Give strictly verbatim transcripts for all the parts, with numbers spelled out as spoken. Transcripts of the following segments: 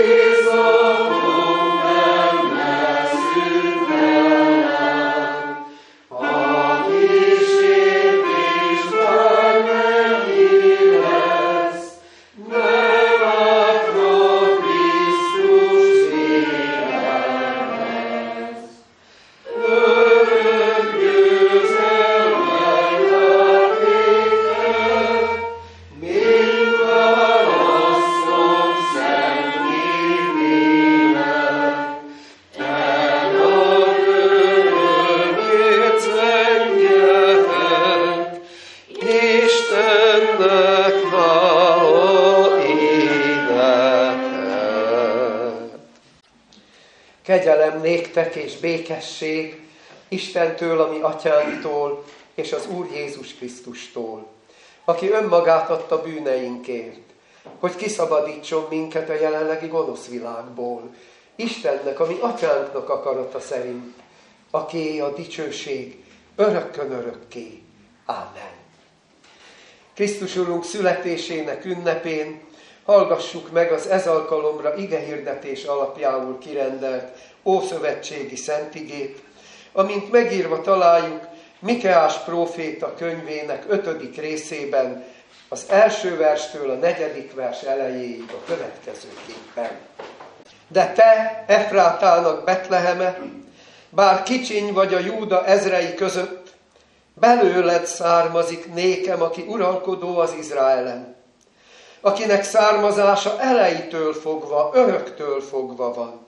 Kegyelem néktek és békesség Istentől, a mi atyánktól, és az Úr Jézus Krisztustól, aki önmagát adta bűneinkért, hogy kiszabadítson minket a jelenlegi gonosz világból, Istennek, a mi atyánknak akarata szerint, akié a dicsőség örökkön örökké. Ámen. Krisztus Urunk születésének ünnepén hallgassuk meg az ez alkalomra igehirdetés alapjául kirendelt ószövetségi szentigét, amint megírva találjuk Mikeás próféta könyvének ötödik részében, az első verstől a negyedik vers elejéig a következőképpen. De te, Efrátának Betleheme, bár kicsiny vagy a Júda ezrei között, belőled származik nékem, aki uralkodó az Izraelen, akinek származása elejétől fogva, öröktől fogva van.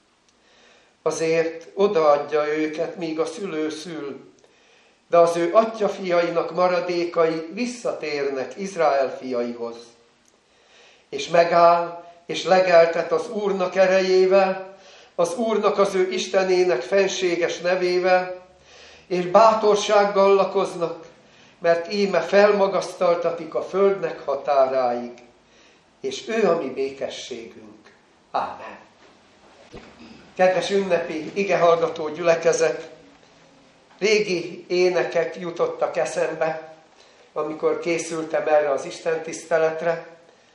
Azért odaadja őket, míg a szülő szül, de az ő atyjafiainak maradékai visszatérnek Izrael fiaihoz. És megáll, és legeltet az Úrnak erejével, az Úrnak az ő Istenének fenséges nevével, és bátorsággal lakoznak, mert íme felmagasztaltatik a földnek határáig, és ő a mi békességünk. Ámen. Kedves ünnepi igehallgató gyülekezet, régi énekek jutottak eszembe, amikor készültem erre az istentiszteletre.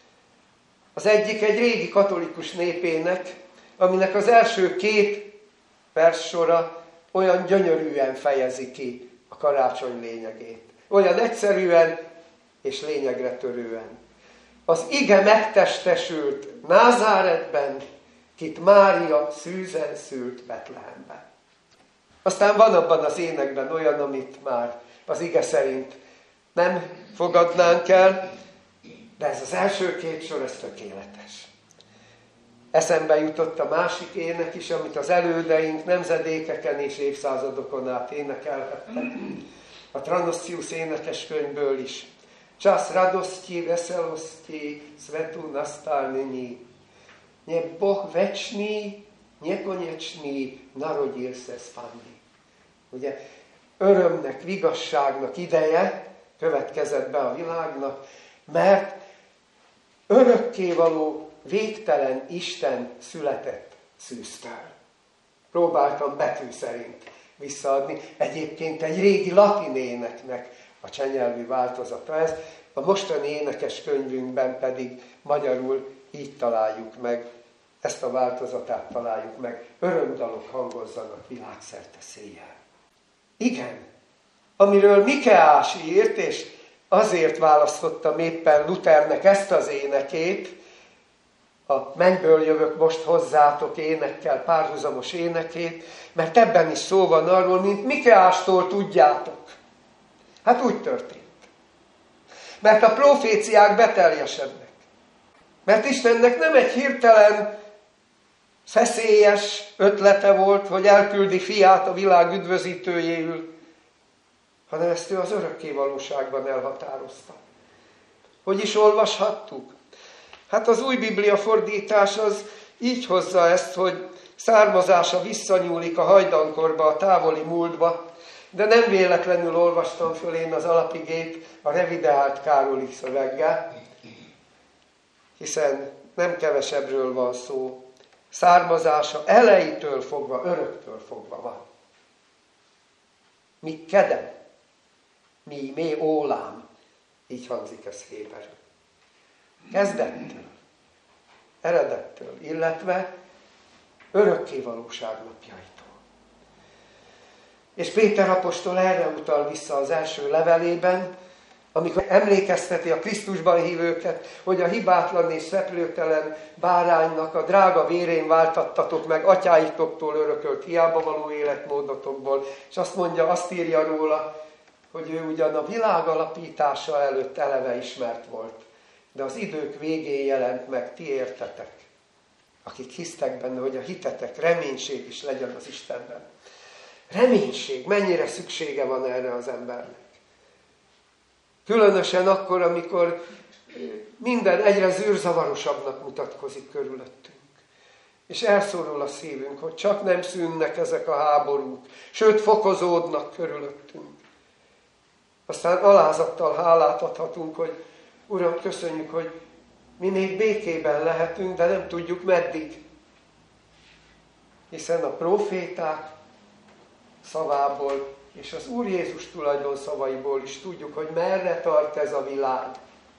Az egyik egy régi katolikus népének, aminek az első két verssora olyan gyönyörűen fejezi ki a karácsony lényegét. Olyan egyszerűen és lényegre törően. Az ige megtestesült Názáretben, kit Mária szűzen szült Betlehemben. Aztán van abban az énekben olyan, amit már az ige szerint nem fogadnánk el, de ez az első két sor, ez tökéletes. Eszembe jutott a másik ének is, amit az elődeink nemzedékeken és évszázadokon át énekelhettek. A Tranosius énekeskönyvből is. Čas radosti, veselosti, svetu nastal nyní. Nie Boh večný, nekonečný, narodil se z Panny. Ugye, örömnek, vigasságnak ideje következett be a világnak, mert örökkévaló, végtelen Isten született szűztől. Próbáltam betű szerint visszaadni. Egyébként egy régi latin éneknek a csenyelvű változata ez, a mostani énekes könyvünkben pedig magyarul így találjuk meg, ezt a változatát találjuk meg. Örömdalok hangozzanak világszerte széjjel. Igen, amiről Mikeás írt, és azért választottam éppen Luthernek ezt az énekét, a Mennyből jövök most hozzátok énekkel párhuzamos énekét, mert ebben is szó van arról, mint Mikeástól tudjátok. Hát úgy történt. Mert a proféciák beteljesednek. Mert Istennek nem egy hirtelen feszélyes ötlete volt, hogy elküldi fiát a világ üdvözítőjéül, hanem ezt ő az örökké valóságban elhatározta. Hogy is olvashattuk? Hát az új Biblia fordítás az így hozza ezt, hogy származása visszanyúlik a hajdankorba, a távoli múltba, de nem véletlenül olvastam föl én az alapigét a revideált Károli szöveggel, hiszen nem kevesebbről van szó. Származása elejétől fogva, öröktől fogva van. Mi kedem, mi mé ólám, így hangzik ez héberül. Kezdettől. eredettől, illetve örökkévalóság napjaitól. És Péter apostol erre utal vissza az első levelében, amikor emlékezteti a Krisztusban hívőket, hogy a hibátlan és szeplőtelen báránynak a drága vérén váltattatok meg atyáitoktól örökölt hiába való életmódotokból, és azt mondja, azt írja róla, hogy ő ugyan a világ alapítása előtt eleve ismert volt, de az idők végén jelent meg, ti értetek, akik hisztek benne, hogy a hitetek reménység is legyen az Istenben. Reménység, mennyire szüksége van erre az embernek. Különösen akkor, amikor minden egyre zűrzavarosabbnak mutatkozik körülöttünk. És elszorul a szívünk, hogy csak nem szűnnek ezek a háborúk, sőt fokozódnak körülöttünk. Aztán alázattal hálát adhatunk, hogy Uram, köszönjük, hogy mi még békében lehetünk, de nem tudjuk meddig. Hiszen a próféták szavából és az Úr Jézus tulajdon szavaiból is tudjuk, hogy merre tart ez a világ.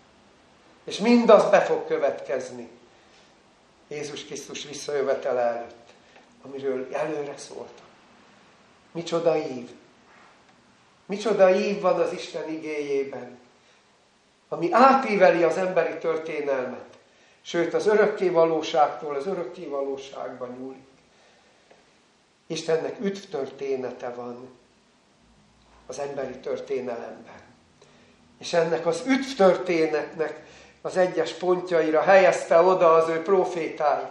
És mindaz be fog következni Jézus Krisztus visszajövetele előtt, amiről előre szóltak. Micsoda ív! Micsoda ív van az Isten igéjében, ami átíveli az emberi történelmet, sőt az örökké valóságtól az örökké valóságba nyúlik. Istennek üdvtörténete van az emberi történelemben. És ennek az üdvtörténetnek az egyes pontjaira helyezte oda az ő prófétáit,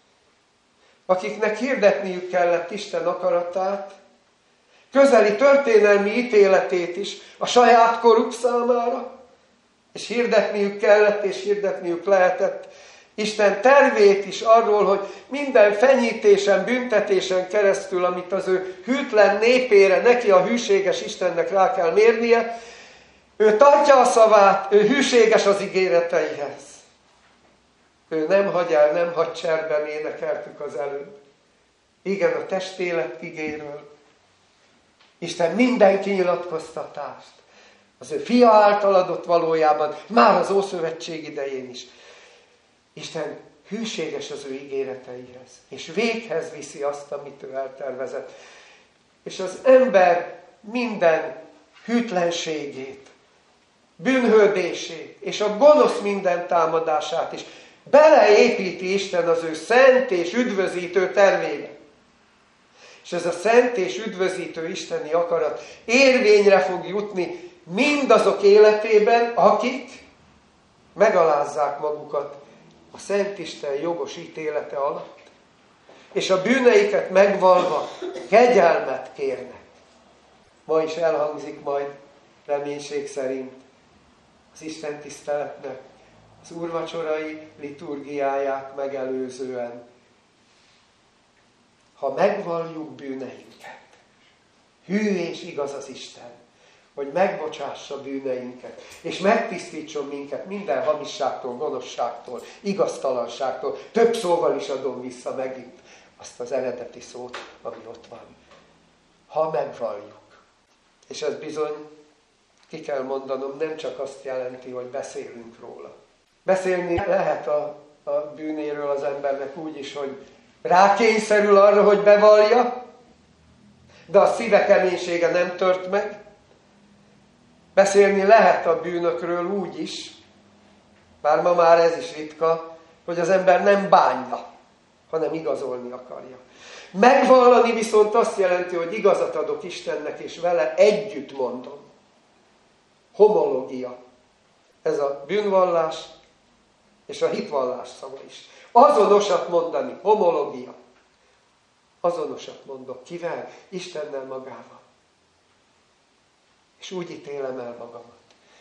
akiknek hirdetniük kellett Isten akaratát, közeli történelmi ítéletét is a saját koruk számára, és hirdetniük kellett, és hirdetniük lehetett Isten tervét is arról, hogy minden fenyítésen, büntetésen keresztül, amit az ő hűtlen népére, neki a hűséges Istennek rá kell mérnie, ő tartja a szavát, ő hűséges az ígéreteihez. Ő nem hagy el, nem hagy cserben, énekeltük az előbb. Igen, a testélet igéről. Isten minden kinyilatkoztatást az ő fia által adott valójában, már az Ószövetség idején is. Isten hűséges az ő ígéreteihez, és véghez viszi azt, amit ő eltervezett. És az ember minden hűtlenségét, bűnhődését, és a gonosz minden támadását is beleépíti Isten az ő szent és üdvözítő tervébe. És ez a szent és üdvözítő isteni akarat érvényre fog jutni mindazok életében, akik megalázzák magukat a Szent Isten jogos ítélete alatt, és a bűneiket megvalva kegyelmet kérnek. Ma is elhangzik majd reménység szerint az Isten tiszteletnek, az úrvacsorai liturgiáját megelőzően. Ha megvalljuk bűneinket, hű és igaz az Isten, hogy megbocsássa bűneinket, és megtisztítson minket minden hamisságtól, gonoszságtól, igaztalanságtól. Több szóval is adom vissza megint azt az eredeti szót, ami ott van. Ha megvalljuk. És ez bizony, ki kell mondanom, nem csak azt jelenti, hogy beszélünk róla. Beszélni lehet a, a bűnéről az embernek úgy is, hogy rákényszerül arra, hogy bevallja, de a szíve keménysége nem tört meg. Beszélni lehet a bűnökről úgy is, bár ma már ez is ritka, hogy az ember nem bánja, hanem igazolni akarja. Megvallani viszont azt jelenti, hogy igazat adok Istennek, és vele együtt mondom. Homológia. Ez a bűnvallás és a hitvallás szava is. Azonosat mondani, homológia. Azonosat mondok. Kivel? Istennel magával. És úgy ítélem el magamat.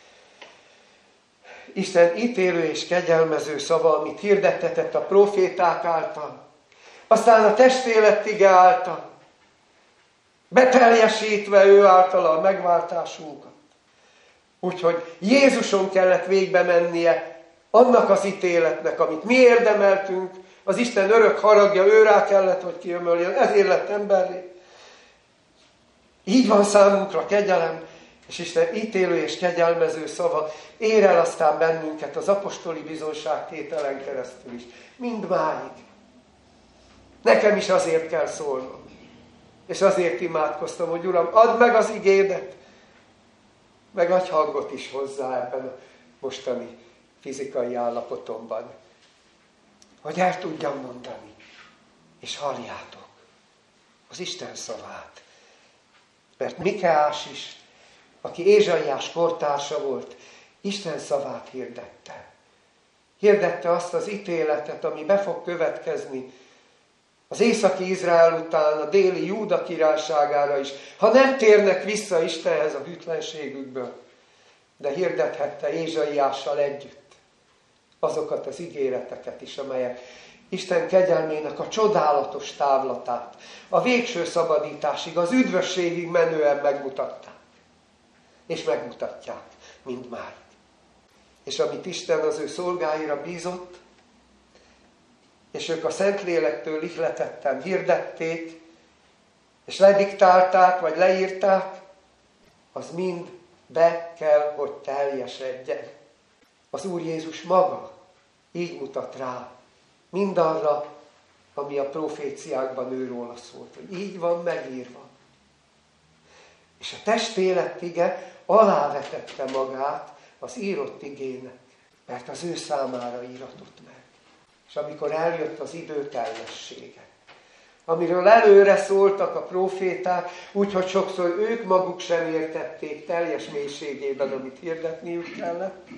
Isten ítélő és kegyelmező szava, amit hirdettetett a proféták által, aztán a testélet ige által, beteljesítve ő általa a megváltásunkat. Úgyhogy Jézuson kellett végbe mennie annak az ítéletnek, amit mi érdemeltünk, az Isten örök haragja őrá kellett, hogy kiömöljön, ezért lett emberré. Így van számunkra kegyelem, És Isten ítélő és kegyelmező szava ér el aztán bennünket az apostoli bizonságtételen keresztül is. Mindmáig. Nekem is azért kell szólnom. És azért imádkoztam, hogy Uram, add meg az igédet, meg adj hangot is hozzá ebben a mostani fizikai állapotomban. Hogy el tudjam mondani. És halljátok az Isten szavát. Mert Mikeás is, aki Ézsaiás kortársa volt, Isten szavát hirdette. Hirdette azt az ítéletet, ami be fog következni az északi Izrael után, a déli Júda királyságára is, ha nem térnek vissza Istenhez a hűtlenségükből. De hirdethette Ézsaiással együtt azokat az ígéreteket is, amelyek Isten kegyelmének a csodálatos távlatát, a végső szabadításig, az üdvösségig menően megmutatták. És megmutatják mindmáig. És amit Isten az ő szolgáira bízott, és ők a Szentlélektől ihletetten hirdették, és lediktálták, vagy leírták, az mind be kell, hogy teljesedjen. Az Úr Jézus maga így mutat rá mindarra, ami a proféciákban őróla szólt, hogy így van megírva. És a testélet ige alávetette magát az írott igének, mert az ő számára íratott meg. És amikor eljött az idő teljessége, amiről előre szóltak a próféták, úgyhogy sokszor ők maguk sem értették teljes mélységében, amit hirdetniük kellett,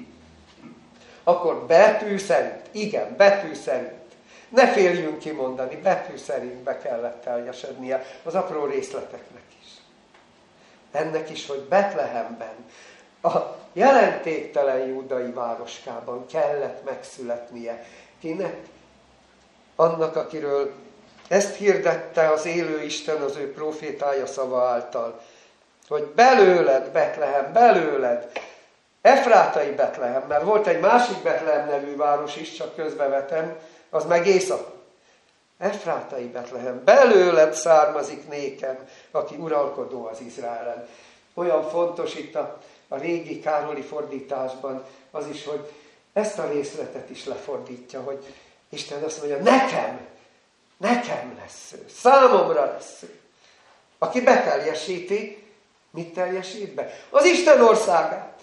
akkor betű szerint, igen, betű szerint, ne féljünk kimondani, betű szerint be kellett teljesednie az apró részleteknek is. Ennek is, hogy Betlehemben, a jelentéktelen júdai városkában kellett megszületnie. Kinek? Annak, akiről ezt hirdette az élő Isten az ő profétája szava által, hogy belőled, Betlehem, belőled, Efrátai Betlehem, mert volt egy másik Betlehem nevű város is, csak közbevetem, az meg észak. Efrátai Betlehem, belőled származik nékem, aki uralkodó az Izraelen. Olyan fontos itt a, a régi Károli fordításban az is, hogy ezt a részletet is lefordítja, hogy Isten azt mondja, nekem, nekem lesz ő, számomra lesz ő. Aki beteljesíti, mit teljesít be? Az Isten országát.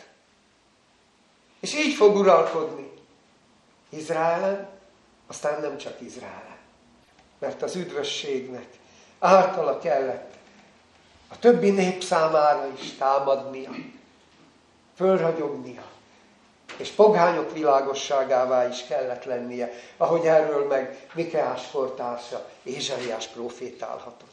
És így fog uralkodni Izraelen, aztán nem csak Izraelen. Mert az üdvösségnek általa kellett a többi nép számára is támadnia, fölragyognia, és pogányok világosságává is kellett lennie, ahogy erről meg Mikeás kortársa, Ézsaiás profétálhatott.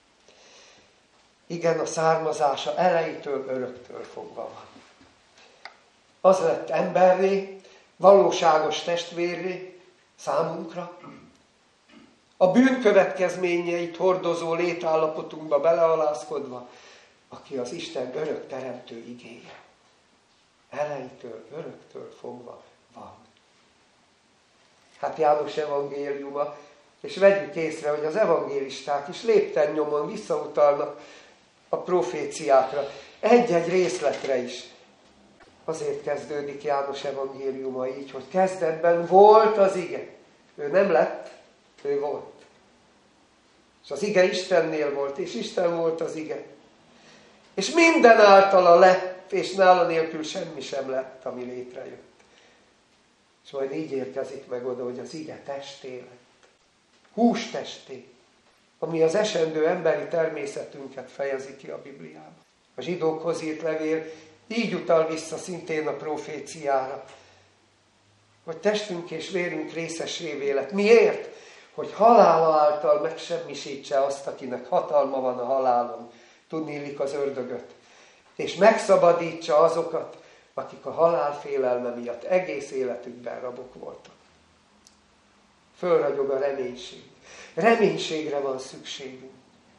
Igen, a származása elejétől öröktől fogva van. Az lett emberré, valóságos testvérré számunkra, a bűn következményeit hordozó létállapotunkba belealázkodva, aki az Isten örök teremtő igéje. Elejétől, öröktől fogva van. Hát János evangéliuma, és vegyük észre, hogy az evangélisták is lépten nyomon visszautalnak a proféciákra, egy-egy részletre is. Azért kezdődik János evangéliuma így, hogy kezdetben volt az ige. Ő nem lett, ő volt. És az ige Istennél volt, és Isten volt az ige. És minden általa lett, és nála nélkül semmi sem lett, ami létrejött. És majd így érkezik meg oda, hogy az ige testé lett. Hústesté, ami az esendő emberi természetünket fejezi ki a Bibliában. A zsidókhoz írt levél így utal vissza szintén a proféciára, hogy testünk és vérünk részesévé lett. Miért? Hogy halála által megsemmisítse azt, akinek hatalma van a halálon, tudniillik az ördögöt, és megszabadítsa azokat, akik a halál félelme miatt egész életükben rabok voltak. Fölragyog a reménység. Reménységre van szükségünk.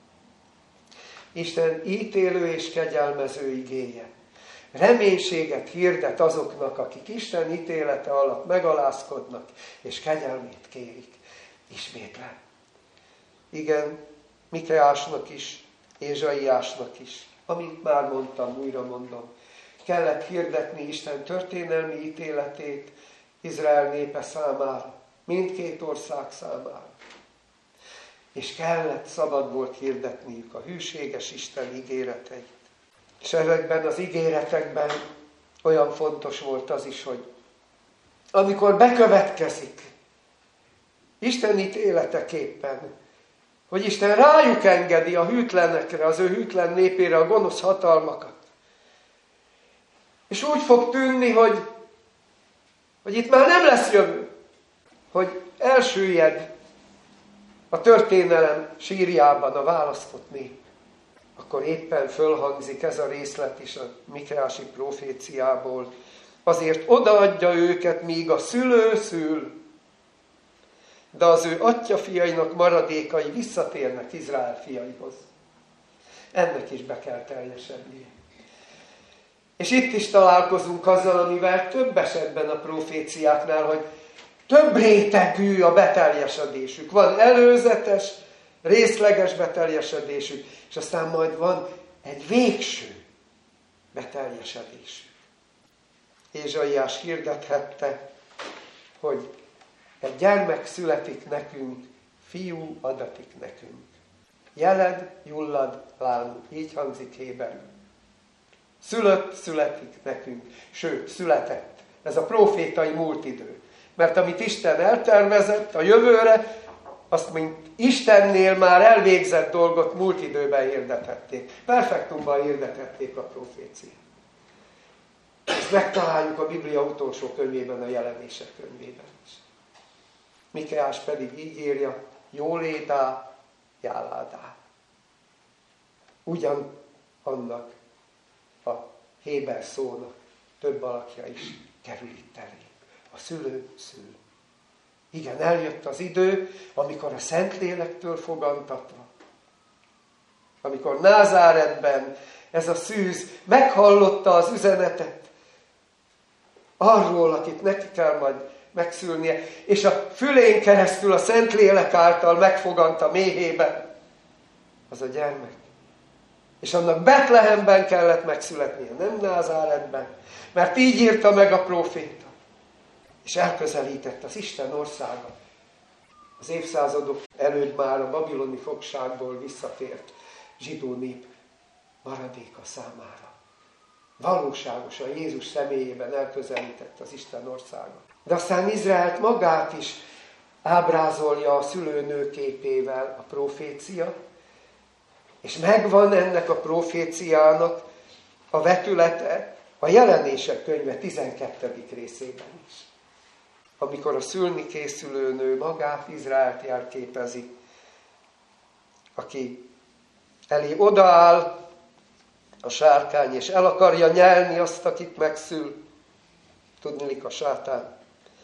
Isten ítélő és kegyelmező igéje reménységet hirdet azoknak, akik Isten ítélete alatt megalázkodnak, és kegyelmét kérik. Ismétlem. Igen, Mikeásnak is, Ézsaiásnak is, Amint már mondtam, újra mondom, kellett hirdetni Isten történelmi ítéletét Izrael népe számára, mindkét ország számára. És kellett, szabad volt hirdetniük a hűséges Isten ígéreteit. És ezekben az ígéretekben olyan fontos volt az is, hogy amikor bekövetkezik Isten ítéleteképpen, hogy Isten rájuk engedi a hűtlenekre, az ő hűtlen népére a gonosz hatalmakat. És úgy fog tűnni, hogy, hogy itt már nem lesz jövő, hogy elsüllyed a történelem sírjában a választott nép. Akkor éppen fölhangzik ez a részlet is a Mikéási proféciából. Azért odaadja őket, míg a szülő szül, de az ő atyjafiainak maradékai visszatérnek Izrael fiaihoz. Ennek is be kell teljesednie. És itt is találkozunk azzal, amivel több esetben a proféciáknál, hogy több rétegű a beteljesedésük. Van előzetes, részleges beteljesedésük, és aztán majd van egy végső beteljesedésük. Ézsaiás hirdethette, hogy egy gyermek születik nekünk, fiú adatik nekünk. Jeled, jullad, lám, így hangzik héberül. Szülött, születik nekünk, sőt, született. Ez a profétai múlt idő. Mert amit Isten eltervezett a jövőre, azt, mint Istennél már elvégzett dolgot múlt időben hirdethették. Perfektumban hirdethették a proféciát. Ezt megtaláljuk a Biblia utolsó könyvében, a Jelenések könyvében is. Mikéás pedig így írja, jólédá, jáládá. Ugyan annak a héber szónak több alakja is kerül itt elé. A szülő szül. Igen, eljött az idő, amikor a Szentlélektől fogantatva, amikor Názáretben ez a szűz meghallotta az üzenetet arról, akit neki kell majd megszülnie, és a fülén keresztül a Szentlélek által megfoganta méhébe az a gyermek. És annak Betlehemben kellett megszületnie, nem Názáretben, mert így írta meg a próféta. És elközelített az Isten országa. Az évszázadok előtt már a babiloni fogságból visszatért zsidó nép maradéka számára. Valóságosan Jézus személyében elközelített az Isten országa. De aztán Izraelt magát is ábrázolja a szülőnő képével a profécia, és megvan ennek a proféciának a vetülete a Jelenések könyve tizenkettedik részében is. Amikor a szülni készülő nő magát, Izraelt jelképezi, aki elé odaáll a sárkány, és el akarja nyelni azt, akit megszül, tudniillik a sátán.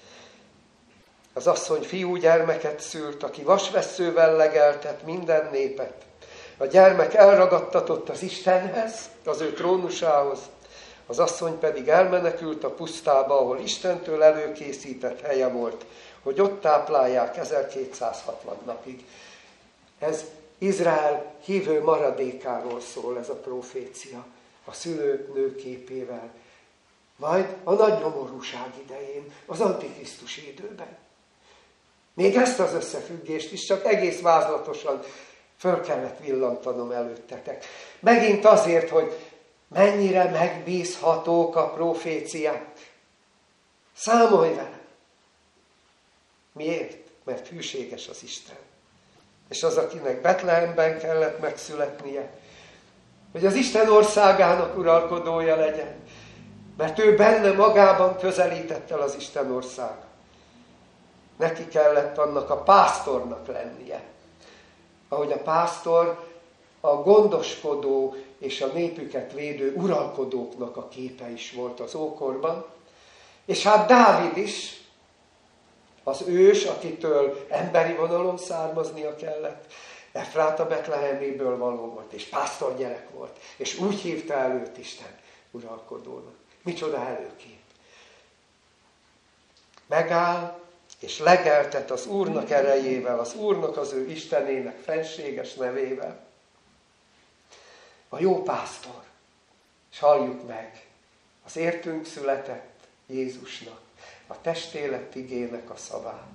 Az asszony fiú gyermeket szült, aki vasvesszővel legeltet minden népet. A gyermek elragadtatott az Istenhez, az ő trónusához, az asszony pedig elmenekült a pusztába, ahol Istentől előkészített helye volt, hogy ott táplálják ezerkétszázhatvan napig. Ez Izrael hívő maradékáról szól ez a profécia, a szülőnő képével. Majd a nagy nyomorúság idején, az antikrisztusi időben. Még ezt az összefüggést is csak egész vázlatosan föl kellett villantanom előttetek. Megint azért, hogy mennyire megbízhatók a proféciák. Számolj vele! Miért? Mert hűséges az Isten. És az, akinek Betlehemben kellett megszületnie, hogy az Isten országának uralkodója legyen, mert ő benne magában közelített el az Isten ország. Neki kellett annak a pásztornak lennie. Ahogy a pásztor a gondoskodó és a népüket védő uralkodóknak a képe is volt az ókorban. És hát Dávid is, az ős, akitől emberi vonalon származnia kellett, Efráta Betleheméből való volt, és pásztorgyerek volt, és úgy hívta el őt Isten uralkodónak. Micsoda előkép. Megáll, és legeltet az Úrnak erejével, az Úrnak, az ő Istenének fenséges nevével. a jó pásztor. És halljuk meg az értünk született Jézusnak, a testélet igének a szavát.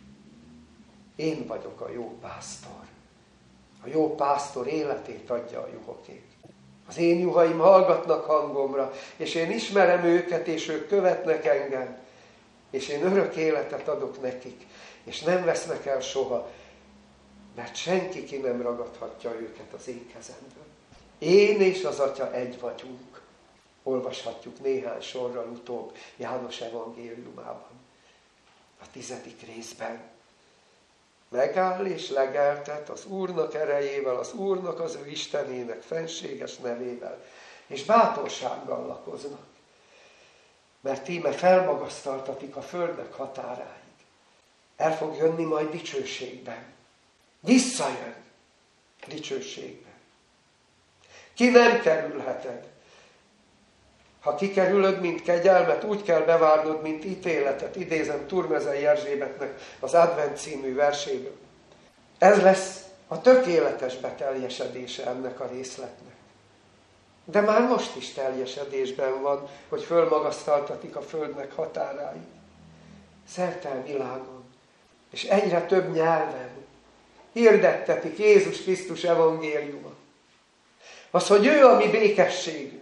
Én vagyok a jó pásztor. A jó pásztor életét adja a juhokért. Az én juhaim hallgatnak hangomra, és én ismerem őket, és ők követnek engem, és én örök életet adok nekik, és nem vesznek el soha, mert senki ki nem ragadhatja őket az én kezemből. Én és az Atya egy vagyunk. Olvashatjuk néhány sorral utóbb János evangéliumában, a tizedik részben. Megáll és legeltet az Úrnak erejével, az Úrnak az ő Istenének fenséges nevével, és bátorsággal lakoznak, mert íme felmagasztaltatik a földnek határáig. El fog jönni majd dicsőségben. Visszajön dicsőségben. Ki nem kerülheted. Ha kikerülöd, mint kegyelmet, úgy kell bevárnod, mint ítéletet. Idézem Turmezei Erzsébetnek az Advent című verséből. Ez lesz a tökéletes beteljesedése ennek a részletnek. De már most is teljesedésben van, hogy fölmagasztaltatik a földnek határáig. Szerte a világon, és egyre több nyelven hirdettetik Jézus Krisztus evangéliuma. Az, hogy ő a mi békességünk,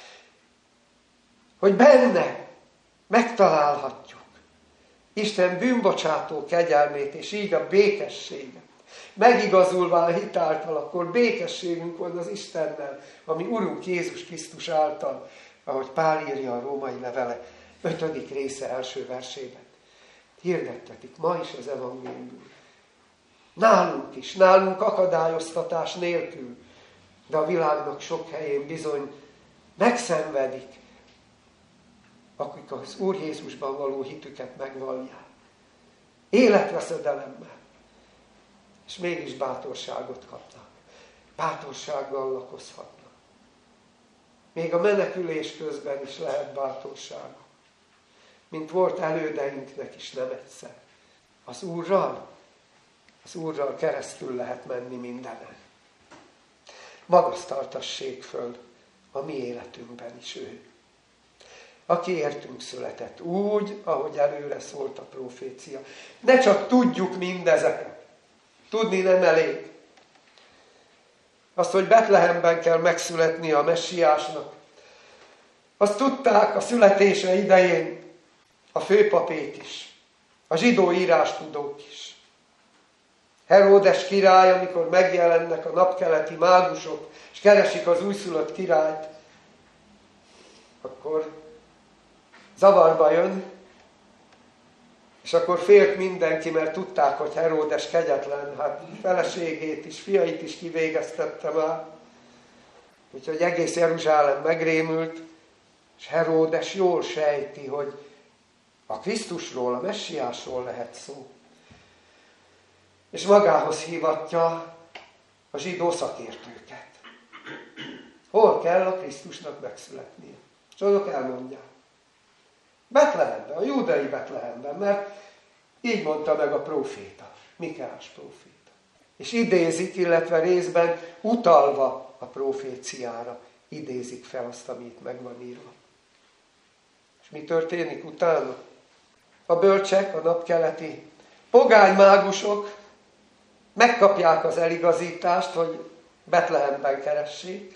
hogy benne megtalálhatjuk Isten bűnbocsátó kegyelmét, és így a békességet. Megigazulva a hit által, akkor békességünk van az Istennel, ami Urunk Jézus Krisztus által, ahogy Pál írja a római levele ötödik része első versében. Hirdettetik ma is az evangélium. Nálunk is, nálunk akadályoztatás nélkül, de a világnak sok helyén bizony megszenvedik, akik az Úr Jézusban való hitüket megvallják. Életveszedelemmel. És mégis bátorságot kapnak. Bátorsággal lakozhatnak. Még a menekülés közben is lehet bátorság. Mint volt elődeinknek is nem egyszer. Az Úrral, az Úrral keresztül lehet menni mindenen. Magasztaltassék föl a mi életünkben is ő. Aki értünk született úgy, ahogy előre szólt a profécia. Ne csak tudjuk mindezeket. Tudni nem elég. Azt, hogy Betlehemben kell megszületnie a messiásnak. Azt tudták a születése idején a főpapék is. A zsidó írástudók is. Heródes király, amikor megjelennek a napkeleti mágusok, és keresik az újszülött királyt, akkor zavarba jön, és akkor félt mindenki, mert tudták, hogy Heródes kegyetlen, hát feleségét is, fiait is kivégeztette már. Úgyhogy egész Jeruzsálem megrémült, és Heródes jól sejti, hogy a Krisztusról, a messiásról lehet szó. És magához hívatja a zsidó szakértőket. Hol kell a Krisztusnak megszületnie? És azok elmondják. Betlehemben, a júdai Betlehemben, mert így mondta meg a próféta, Mikeás próféta. És idézik, illetve részben utalva a proféciára, idézik fel azt, amit meg van írva. És mi történik utána? A bölcsek, a napkeleti pogány mágusok megkapják az eligazítást, hogy Betlehemben keressék,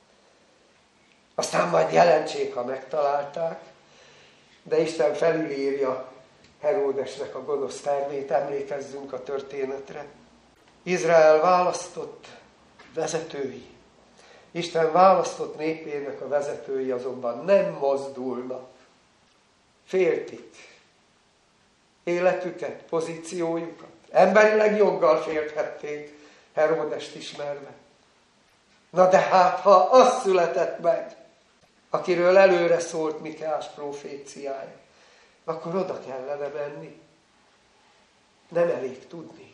aztán majd jelentsék, ha megtalálták, de Isten felülírja Heródesnek a gonosz tervét, emlékezzünk a történetre. Izrael választott vezetői, Isten választott népének a vezetői azonban nem mozdulnak. Féltik életüket, pozíciójukat. Emberileg joggal félthették Heródest ismerve. Na de hát, ha az született meg, akiről előre szólt Mikeás proféciája, akkor oda kellene menni. Nem elég tudni.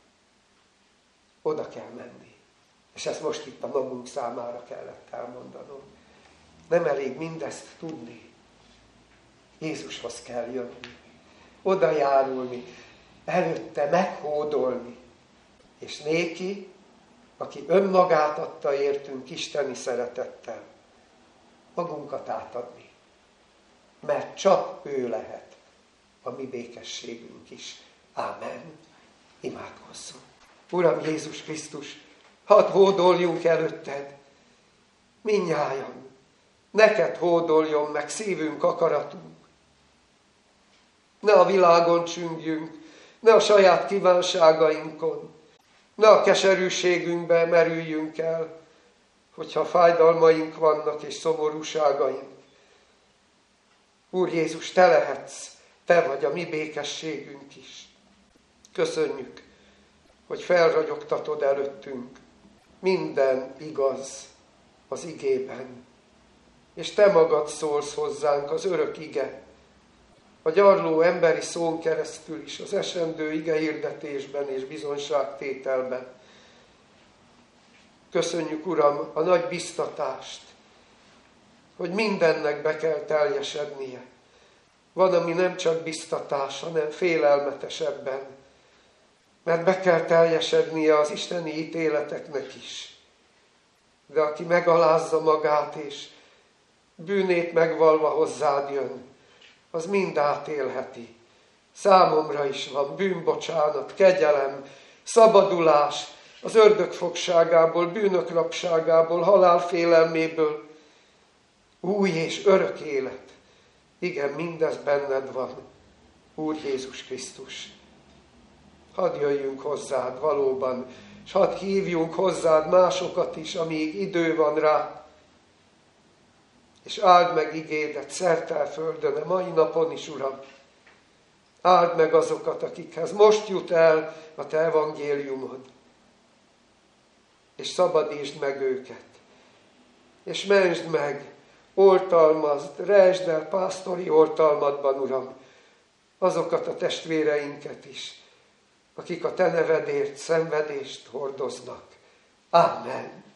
Oda kell menni. És ezt most itt a magunk számára kellett elmondanom. Nem elég mindezt tudni. Jézushoz kell jönni. Oda járulni. Előtte meghódolni. És néki aki önmagát adta értünk isteni szeretettel, magunkat átadni. Mert csak ő lehet a mi békességünk is. Ámen. Imádkozzunk. Uram Jézus Krisztus, hadd hódoljunk előtted, mindnyájan. Neked hódoljon meg szívünk, akaratunk. Ne a világon csüngjünk, ne a saját kívánságainkon, ne a keserűségünkbe merüljünk el, hogyha fájdalmaink vannak és szomorúságaink. Úr Jézus, te lehetsz, te vagy a mi békességünk is. Köszönjük, hogy felragyogtatod előttünk minden igaz az igében. És te magad szólsz hozzánk az örök ige, a gyarló emberi szón keresztül is, az esendő igehirdetésben és bizonyságtételben. Köszönjük, Uram, a nagy biztatást, hogy mindennek be kell teljesednie. Van, ami nem csak biztatás, hanem félelmetesebben, mert be kell teljesednie az isteni ítéleteknek is. De aki megalázza magát és bűnét megvalva hozzád jön, az mind átélheti. Számomra is van bűnbocsánat, kegyelem, szabadulás az ördög fogságából, bűnök rabságából, halál félelméből, új és örök élet. Igen, mindez benned van, Úr Jézus Krisztus. Hadd jöjjünk hozzád valóban, és hadd hívjunk hozzád másokat is, amíg idő van rá, és áld meg igédet szertelföldön, a mai napon is, Uram. Áld meg azokat, akikhez most jut el a te evangéliumod, és szabadítsd meg őket, és mentsd meg, oltalmazd, rejtsd el pásztori oltalmadban, Uram, azokat a testvéreinket is, akik a te nevedért szenvedést hordoznak. Amen.